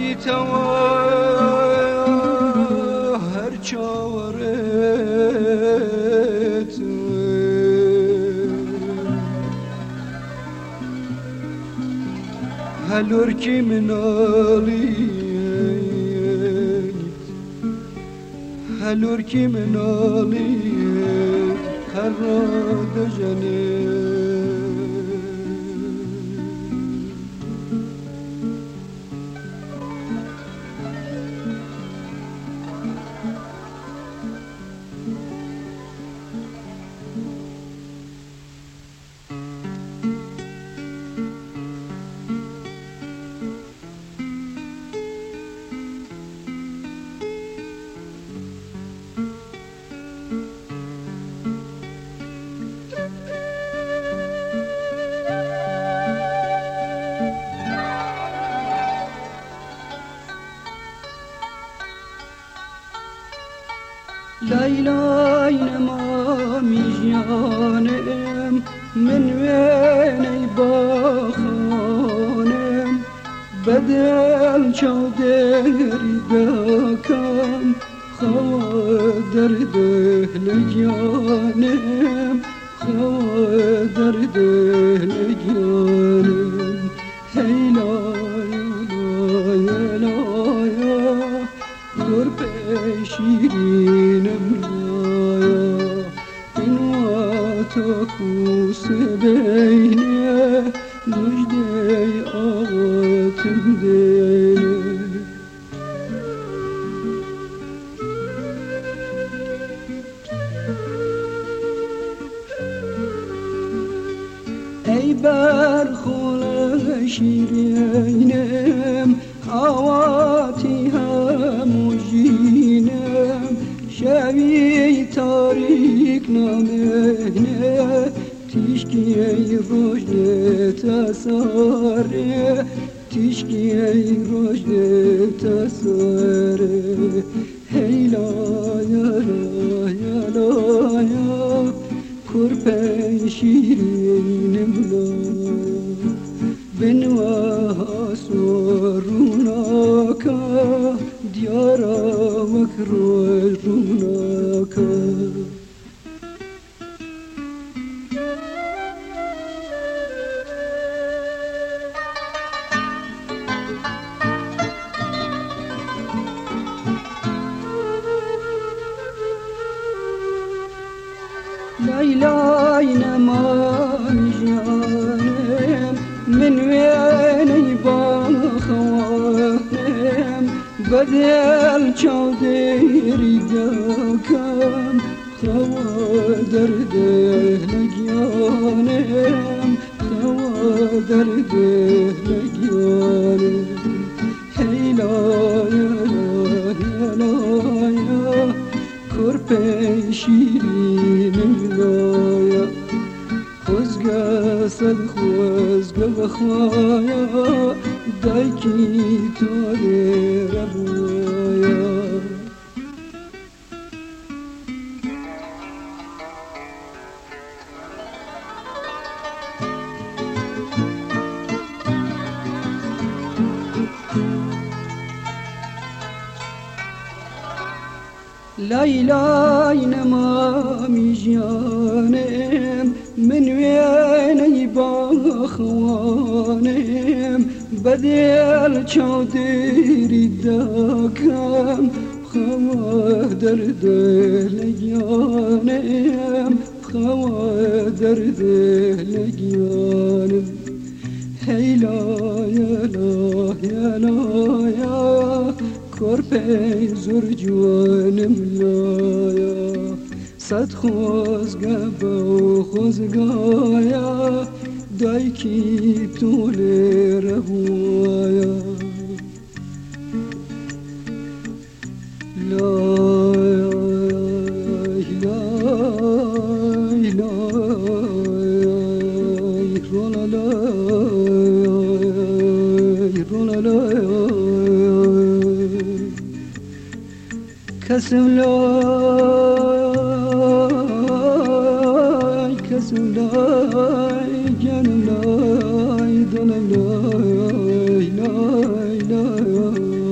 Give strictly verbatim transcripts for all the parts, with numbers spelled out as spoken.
توا هر چاورت هلور کی منالی هلور کی منالی هر را دجنه ليلى نما ميجانم من ويني باخانم بدل چودری داکم خوادر دهل جانم خوادر دهل جانم هی لایه لایه قرب شیرینم لایا این واتو کوس بینه مجده آغاتم دینه ای برخول شیرینم آواتی هم جینم شوی تاریک نامه تیشکی روشن تساره تیشکی روشن تساره هی لایا لایا لایا کرپه شیرینم لایا بنوا سروناکا دیارا مکروی روناکا ليلى نما جانم من ويني باخوانم بدل چودری داکم خوادر دهل جانم خوادر دهل جانم هی لایا لایا لایا کرپه شیرینم لایا خوزگه سد خوزگه بخوایا دایکی تولی ربویا ليلى نما ميجانم من ويني باخوانم بدل چودری داکم خوادر دل جانم خوادر دل جانم هی لایا لایا لایا کرپه زور جوانم لایا صد خوزگه با خوزگایا دایکی طول ربوایا لایا لای لای رولا لای رولا لای کسم لای کسم لای جانم لای دلم لای لای لای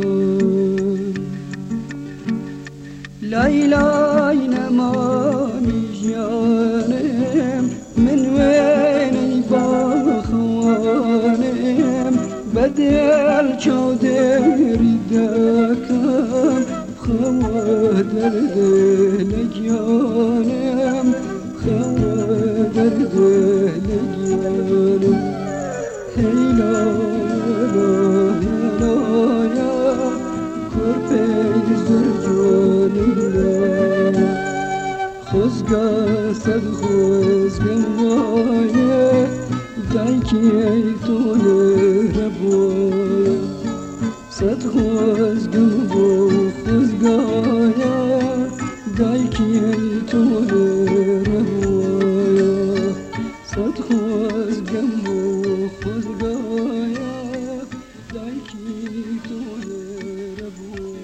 درد لگیانم خبر درد لگیانم هیلا هیلا یا کرپید زر جوانم خزگا صد خزگم وایه دایکی تونه ربویه صد خزگم و خزگایا دایکی تونه ربویه صد خزگم و خزگایا دایکی تونه ربویه